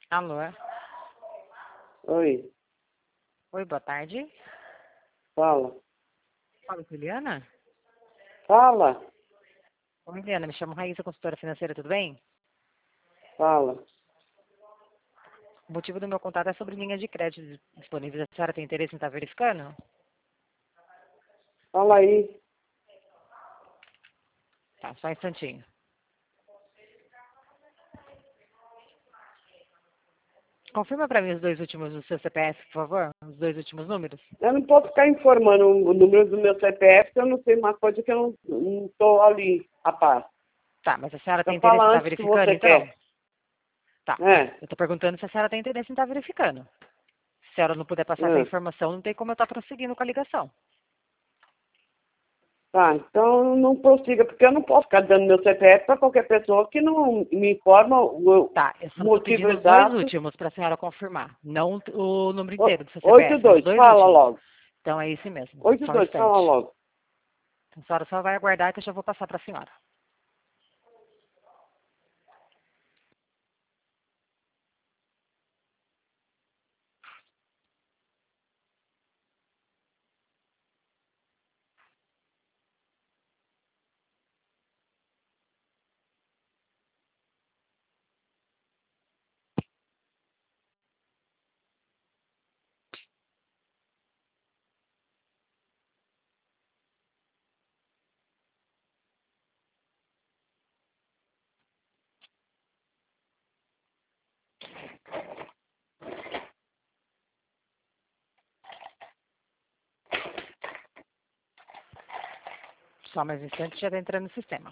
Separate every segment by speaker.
Speaker 1: Alô?
Speaker 2: Oi,
Speaker 1: Oi, boa tarde.
Speaker 2: fala.
Speaker 1: Fala, com Juliana?
Speaker 2: Fala,
Speaker 1: Oi, Juliana, me chamo Raíssa, consultora financeira, tudo bem?
Speaker 2: fala.
Speaker 1: O motivo do meu contato é sobre linha de crédito disponíveis. A senhora tem interesse em estar verificando?
Speaker 2: Fala aí.
Speaker 1: Tá, só um instantinho. Confirma para mim os dois últimos do seu CPF, por favor. Os dois últimos números.
Speaker 2: Eu não posso ficar informando o número do meu CPF, porque eu não sei uma coisa que eu não estou ali a par.
Speaker 1: Tá, mas a senhora tem
Speaker 2: Então
Speaker 1: interesse em
Speaker 2: fala
Speaker 1: estar
Speaker 2: antes que
Speaker 1: verificando,
Speaker 2: você
Speaker 1: então?
Speaker 2: quer.
Speaker 1: Tá.
Speaker 2: É,
Speaker 1: Eu estou perguntando se a senhora tem interesse em estar verificando. Se a senhora não puder passar essa
Speaker 2: é.
Speaker 1: informação, não tem como eu estar prosseguindo com a ligação.
Speaker 2: Tá, então não prossiga, porque eu não posso ficar dando meu CPF para qualquer pessoa que não me informa o
Speaker 1: Tá, eu só estou
Speaker 2: motivo
Speaker 1: pedindo os dois
Speaker 2: exato.
Speaker 1: últimos para a senhora confirmar. Não o número inteiro do seu
Speaker 2: Oito
Speaker 1: CPF, é os
Speaker 2: dois,
Speaker 1: dois
Speaker 2: fala
Speaker 1: últimos.
Speaker 2: logo.
Speaker 1: Então é isso mesmo.
Speaker 2: Oito
Speaker 1: Só um
Speaker 2: dois, fala
Speaker 1: instante.
Speaker 2: logo.
Speaker 1: Então, a senhora só vai aguardar que eu já vou passar para a senhora. Só mais um instante, já está entrando no sistema.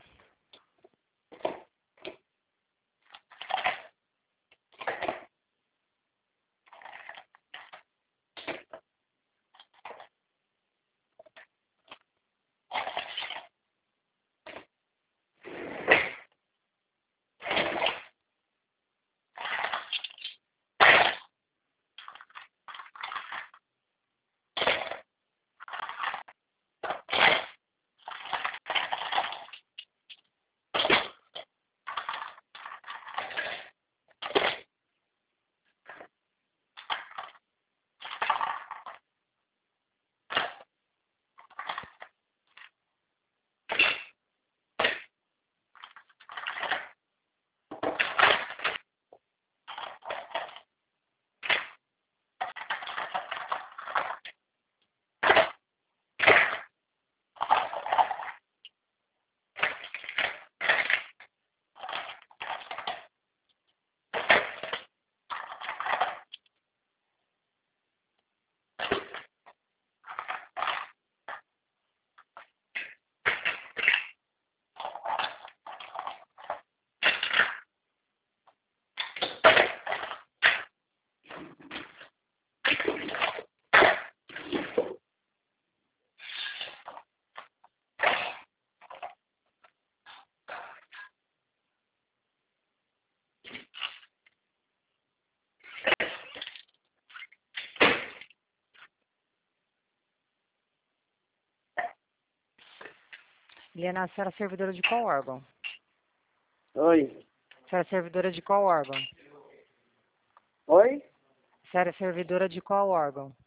Speaker 1: Eliana, a senhora é servidora de qual órgão?
Speaker 2: Oi.
Speaker 1: A senhora é servidora de qual órgão?
Speaker 2: Oi?
Speaker 1: A senhora é servidora de qual órgão?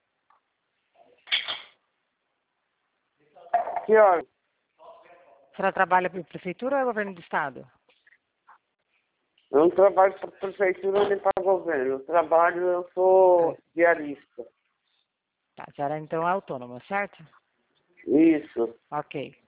Speaker 2: Que hora?
Speaker 1: A senhora trabalha para a prefeitura ou é governo do estado?
Speaker 2: Eu não trabalho para a prefeitura nem para o governo. Eu sou diarista.
Speaker 1: Tá, a senhora então é autônoma, certo?
Speaker 2: Isso.
Speaker 1: Ok.